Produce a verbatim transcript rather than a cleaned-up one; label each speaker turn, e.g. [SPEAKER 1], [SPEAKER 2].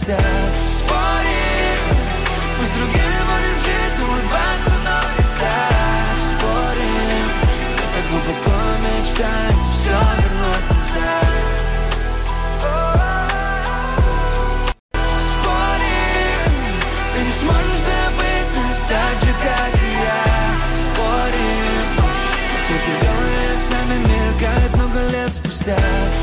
[SPEAKER 1] спустя. Спорим, мы с другими будем жить, улыбаться, но не так. Спорим, так глубоко мечтаем все вернуть назад. Спорим, ты не сможешь забыть нас так же, как и я. Спорим, только в голове с нами мелькает много лет спустя.